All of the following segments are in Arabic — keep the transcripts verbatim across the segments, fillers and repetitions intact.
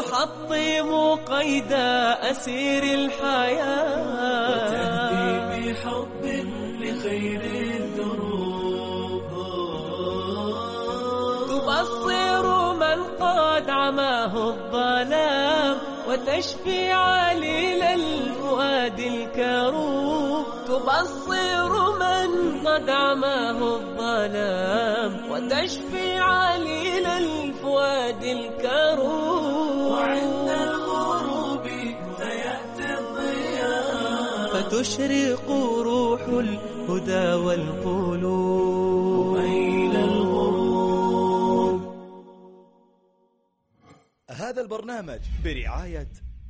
تحطم قيد أسير الحياة، وتهدي بحب لخير الدروب، تبصر من قد عماه الظلام، وتشفي عليل الفؤاد الكروب. تبصر من قد عماه الظلام، وتشفي عليل الفؤاد الكروب. وعند الغروب سيأتي الضياء، فتشرق روح الهدى والقلوب إلى الغروب. هذا البرنامج برعاية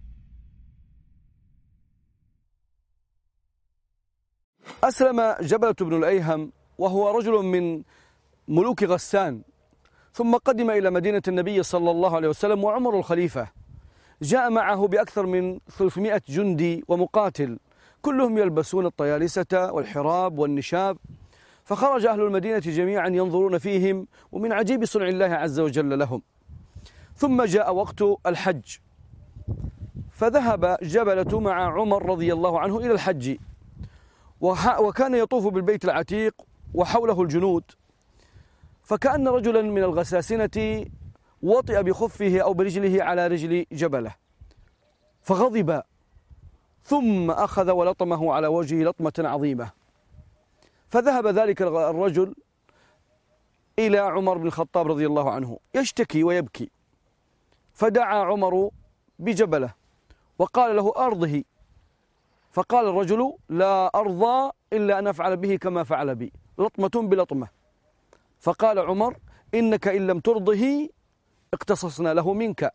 أسلم جبلة بن الأيهم، وهو رجل من ملوك غسان، ثم قدم إلى مدينة النبي صلى الله عليه وسلم وعمر الخليفة. جاء معه بأكثر من ثلاثمائة جندي ومقاتل، كلهم يلبسون الطيالسة والحراب والنشاب. فخرج أهل المدينة جميعا ينظرون فيهم، ومن عجيب صنع الله عز وجل لهم. ثم جاء وقت الحج، فذهب جبلة مع عمر رضي الله عنه إلى الحج، وكان يطوف بالبيت العتيق وحوله الجنود. فكأن رجلا من الغساسنة وطئ بخفه أو برجله على رجل جبلة، فغضب، ثم أخذ ولطمه على وجهه لطمة عظيمة. فذهب ذلك الرجل إلى عمر بن الخطاب رضي الله عنه يشتكي ويبكي، فدعا عمر بجبلة وقال له أرضه. فقال الرجل: لا أرضى إلا أن أفعل به كما فعل بي، لطمة بلطمة. فقال عمر: إنك إن لم ترضه اقتصصنا له منك.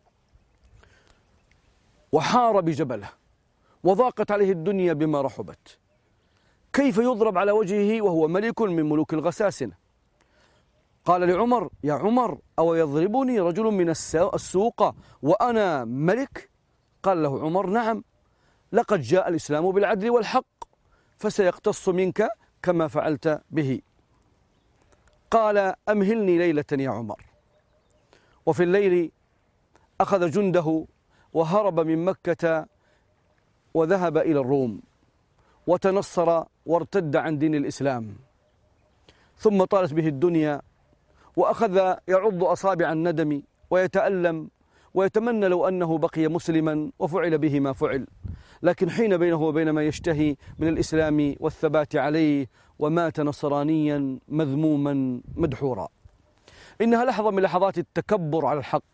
وحار بجبله، وضاقت عليه الدنيا بما رحبت. كيف يضرب على وجهه وهو ملك من ملوك الغساسنة؟ قال لعمر: يا عمر، أو يضربني رجل من السوق وأنا ملك؟ قال له عمر: نعم، لقد جاء الإسلام بالعدل والحق، فسيقتص منك كما فعلت به. قال: أمهلني ليلة يا عمر. وفي الليل أخذ جنده وهرب من مكة وذهب إلى الروم، وتنصر وارتد عن دين الإسلام. ثم طالت به الدنيا، وأخذ يعض أصابع الندم ويتألم ويتمنى لو أنه بقي مسلما وفعل به ما فعل، لكن حين بينه وبين ما يشتهي من الإسلام والثبات عليه، ومات نصرانيا مذموما مدحورا. إنها لحظة من لحظات التكبر على الحق.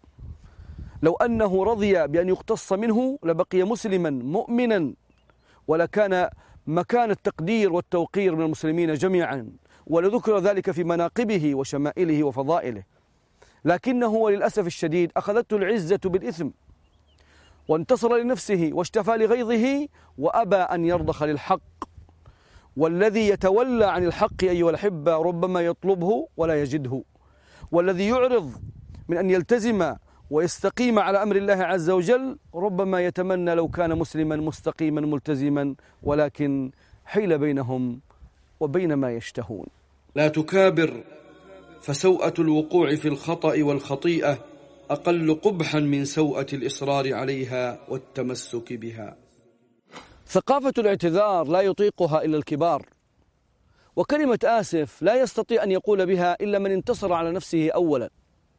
لو أنه رضي بأن يقتص منه لبقي مسلما مؤمنا، ولكان مكان التقدير والتوقير من المسلمين جميعا، ولذكر ذلك في مناقبه وشمائله وفضائله. لكنه وللأسف الشديد أخذته العزة بالإثم، وانتصر لنفسه واشتفى لغيظه، وأبى أن يرضخ للحق. والذي يتولى عن الحق أيها الأحبة ربما يطلبه ولا يجده، والذي يعرض من أن يلتزم ويستقيم على أمر الله عز وجل ربما يتمنى لو كان مسلما مستقيما ملتزما، ولكن حيل بينهم وبين ما يشتهون. لا تكابر، فسوءة الوقوع في الخطأ والخطيئة أقل قبحا من سوءة الإصرار عليها والتمسك بها. ثقافة الاعتذار لا يطيقها إلا الكبار، وكلمة آسف لا يستطيع أن يقول بها إلا من انتصر على نفسه أولا.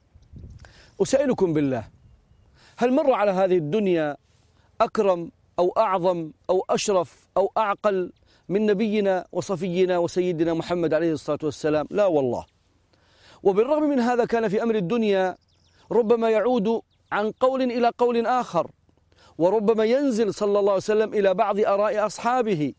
أسألكم بالله، هل مر على هذه الدنيا أكرم أو أعظم أو أشرف أو أعقل من نبينا وصفينا وسيدنا محمد عليه الصلاة والسلام؟ لا والله. وبالرغم من هذا كان في أمر الدنيا ربما يعود عن قول إلى قول آخر، وربما ينزل صلى الله عليه وسلم إلى بعض آراء أصحابه.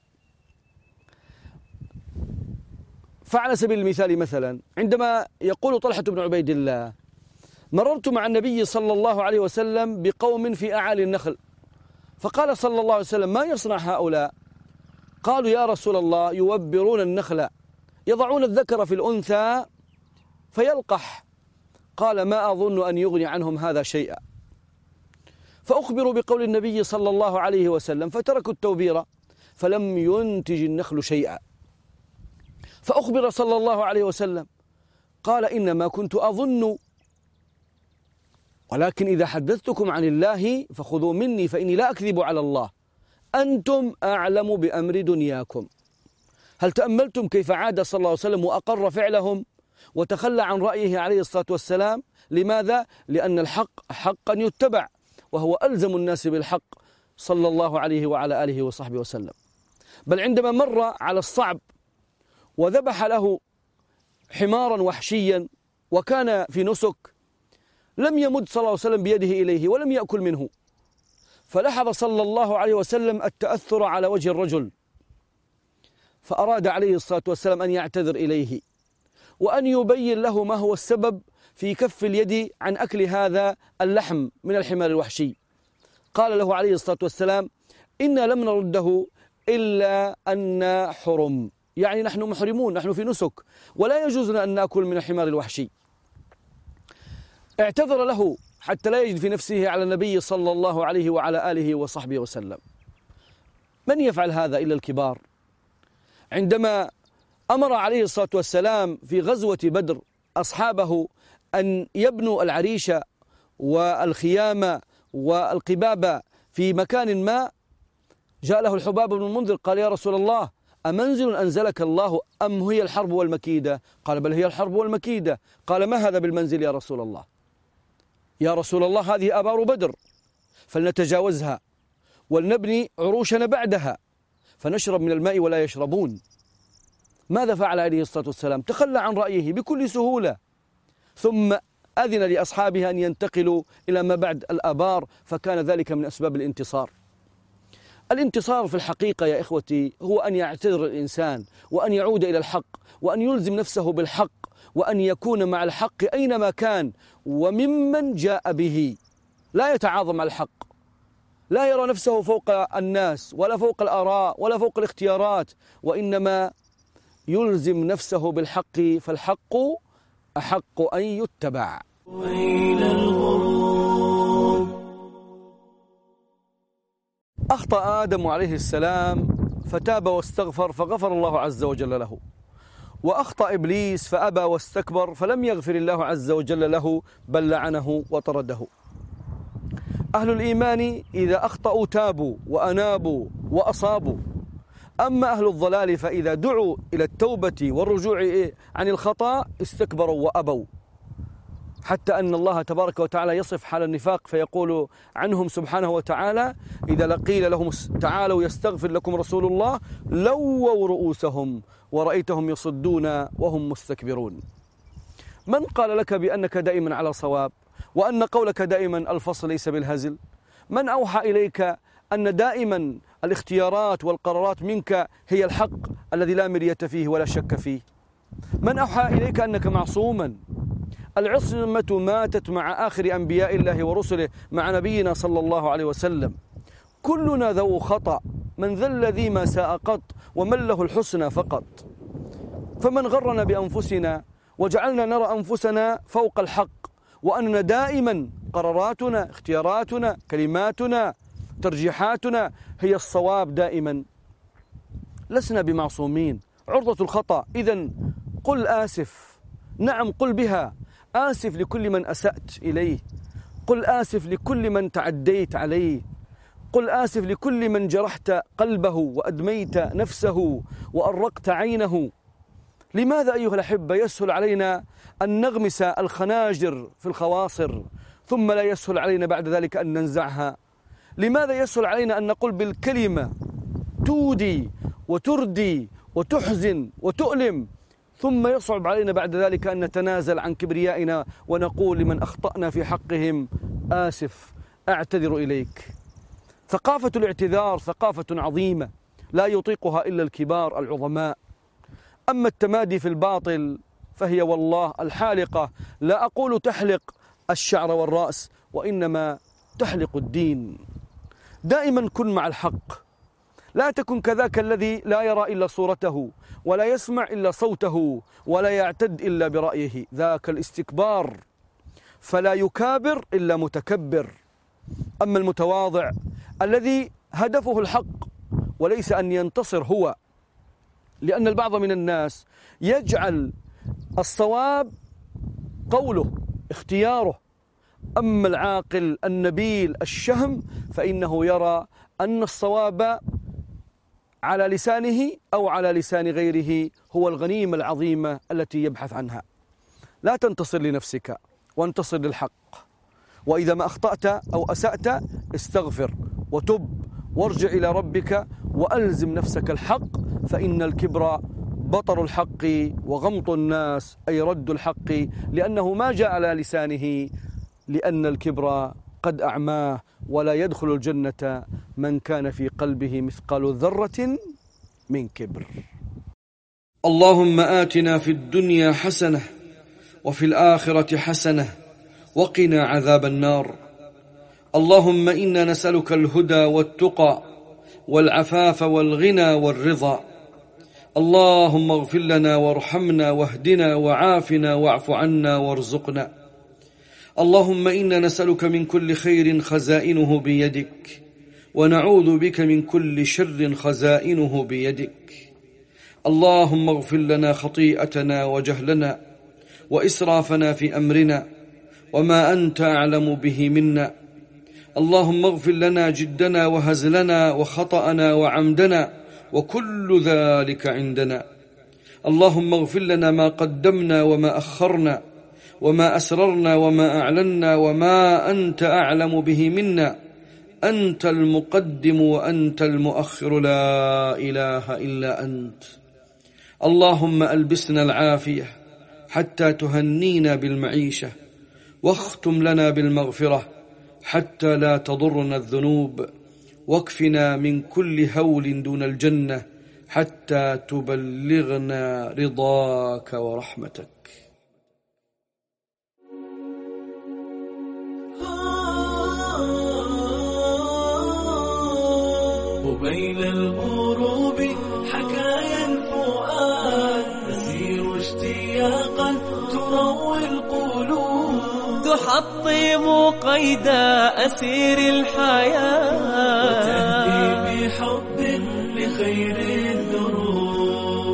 فعلى سبيل المثال مثلا عندما يقول طلحة بن عبيد الله: مررت مع النبي صلى الله عليه وسلم بقوم في أعالي النخل، فقال صلى الله عليه وسلم: ما يصنع هؤلاء؟ قالوا: يا رسول الله، يوبرون النخل، يضعون الذكر في الأنثى فيلقح. قال: ما أظن أن يغني عنهم هذا شيئا. فأخبروا بقول النبي صلى الله عليه وسلم فتركوا التوبير فلم ينتج النخل شيئا. فأخبر صلى الله عليه وسلم قال: إنما كنت أظن. ولكن إذا حدثتكم عن الله فخذوا مني فإني لا أكذب على الله، أنتم أعلم بأمر دنياكم. هل تأملتم كيف عاد صلى الله عليه وسلم وأقر فعلهم وتخلى عن رأيه عليه الصلاة والسلام؟ لماذا؟ لأن الحق حقا يتبع، وهو ألزم الناس بالحق صلى الله عليه وعلى آله وصحبه وسلم. بل عندما مر على الصعب وذبح له حمارا وحشيا وكان في نسك، لم يمد صلى الله عليه وسلم بيده إليه ولم يأكل منه، فلاحظ صلى الله عليه وسلم التأثر على وجه الرجل، فأراد عليه الصلاة والسلام أن يعتذر إليه وأن يبين له ما هو السبب في كف اليد عن أكل هذا اللحم من الحمار الوحشي. قال له عليه الصلاة والسلام: إنا لم نرده إلا أن حرم، يعني نحن محرمون، نحن في نسك ولا يجوز لنا أن نأكل من الحمار الوحشي. اعتذر له حتى لا يجد في نفسه على النبي صلى الله عليه وعلى آله وصحبه وسلم. من يفعل هذا إلا الكبار؟ عندما أمر عليه الصلاة والسلام في غزوة بدر أصحابه أن يبنوا العريش والخيام والقباب في مكان ما، جاء له الحباب بن المنذر قال: يا رسول الله، أمنزل أنزلك الله أم هي الحرب والمكيدة؟ قال: بل هي الحرب والمكيدة. قال: ما هذا بالمنزل يا رسول الله؟ يا رسول الله، هذه آبار بدر، فلنتجاوزها ولنبني عروشنا بعدها، فنشرب من الماء ولا يشربون. ماذا فعل عليه الصلاة والسلام؟ تخلى عن رأيه بكل سهولة، ثم أذن لأصحابه أن ينتقلوا إلى ما بعد الآبار، فكان ذلك من أسباب الانتصار. الانتصار في الحقيقة يا إخوتي هو أن يعتذر الإنسان وأن يعود إلى الحق وأن يلزم نفسه بالحق وأن يكون مع الحق أينما كان وممن جاء به، لا يتعاظم على الحق، لا يرى نفسه فوق الناس ولا فوق الآراء ولا فوق الاختيارات، وإنما يلزم نفسه بالحق، فالحق أحق أن يتبع. وإلى الغروب. أخطأ آدم عليه السلام فتاب واستغفر فغفر الله عز وجل له، وأخطأ إبليس فأبى واستكبر فلم يغفر الله عز وجل له بل لعنه وطرده. أهل الإيمان إذا أخطأوا تابوا وأنابوا وأصابوا، أما أهل الضلال فإذا دعوا إلى التوبة والرجوع عن الخطأ استكبروا وأبوا، حتى أن الله تبارك وتعالى يصف حال النفاق فيقول عنهم سبحانه وتعالى: إذا قيل لهم تعالوا يستغفر لكم رسول الله لووا رؤوسهم ورأيتهم يصدون وهم مستكبرون. من قال لك بأنك دائما على صواب وأن قولك دائما الفصل ليس بالهزل؟ من أوحى إليك أن دائما الاختيارات والقرارات منك هي الحق الذي لا مرية فيه ولا شك فيه؟ من أوحى إليك أنك معصوما؟ العصمة ماتت مع آخر أنبياء الله ورسله، مع نبينا صلى الله عليه وسلم. كلنا ذو خطأ، من ذا الذي ما ساء قط ومن له الحسنى فقط. فمن غرنا بأنفسنا وجعلنا نرى أنفسنا فوق الحق، وأننا دائما قراراتنا اختياراتنا كلماتنا ترجيحاتنا هي الصواب دائما. لسنا بمعصومين، عرضة الخطأ. إذن قل آسف، نعم قل بها، آسف لكل من أسأت إليه، قل آسف لكل من تعديت عليه، قل آسف لكل من جرحت قلبه وأدميت نفسه وأرقت عينه. لماذا أيها الأحبة يسهل علينا أن نغمس الخناجر في الخواصر ثم لا يسهل علينا بعد ذلك أن ننزعها؟ لماذا يسهل علينا أن نقول بالكلمة تودي وتردي وتحزن وتؤلم، ثم يصعب علينا بعد ذلك أن نتنازل عن كبريائنا ونقول لمن أخطأنا في حقهم: آسف، أعتذر إليك. ثقافة الاعتذار ثقافة عظيمة لا يطيقها إلا الكبار العظماء. أما التمادي في الباطل فهي والله الحالقة، لا أقول تحلق الشعر والرأس، وإنما تحلق الدين. دائما كن مع الحق، لا تكن كذاك الذي لا يرى إلا صورته ولا يسمع إلا صوته ولا يعتد إلا برأيه، ذاك الاستكبار، فلا يكابر إلا متكبر. أما المتواضع الذي هدفه الحق وليس أن ينتصر هو، لأن البعض من الناس يجعل الصواب قوله اختياره أما العاقل النبيل الشهم فإنه يرى أن الصواب على لسانه أو على لسان غيره هو الغنيمة العظيمة التي يبحث عنها. لا تنتصر لنفسك وانتصر للحق، وإذا ما أخطأت أو أسأت استغفر وتب وارجع إلى ربك وألزم نفسك الحق، فإن الكبر بطر الحق وغمط الناس، أي رد الحق لأنه ما جاء على لسانه، لأن الكبر قد أعماه، ولا يدخل الجنة من كان في قلبه مثقال ذرة من كبر. اللهم آتنا في الدنيا حسنة وفي الآخرة حسنة وقنا عذاب النار. اللهم إنا نسألك الهدى والتقى والعفاف والغنى والرضا. اللهم اغفر لنا وارحمنا واهدنا وعافنا واعف عنا وارزقنا. اللهم إنا نسألك من كل خير خزائنه بيدك، ونعوذ بك من كل شر خزائنه بيدك. اللهم اغفر لنا خطيئتنا وجهلنا وإسرافنا في أمرنا وما أنت أعلم به منا. اللهم اغفر لنا جدنا وهزلنا وخطأنا وعمدنا وكل ذلك عندنا. اللهم اغفر لنا ما قدمنا وما أخرنا وما أسررنا وما أعلنا وما أنت أعلم به منا. أنت المقدم وأنت المؤخر، لا إله إلا أنت. اللهم ألبسنا العافية حتى تهنينا بالمعيشة، واختم لنا بالمغفرة حتى لا تضرنا الذنوب، واكفنا من كل هول دون الجنة حتى تبلغنا رضاك ورحمتك. وبين الغروب حكايا الفؤاد تسير اشتياقا تروي القلوب، تحطم قيد أسير الحياة وتهدي بحب لخير الدروب،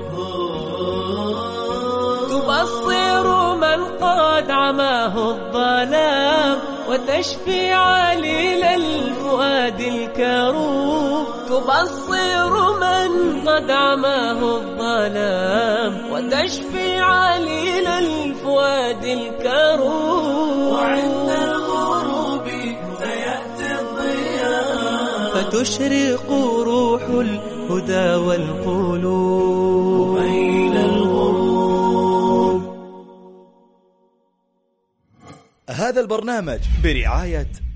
تبصر من قد عماه الظلام وتشفي عليل الفؤاد الكروب، تبصر من قد عماه الظلام وتشفي عليل الفؤاد الكروب، وعند الغروب سيأتي الضياء فتشرق روح الهدى والقلوب. وبين الغروب. هذا البرنامج برعاية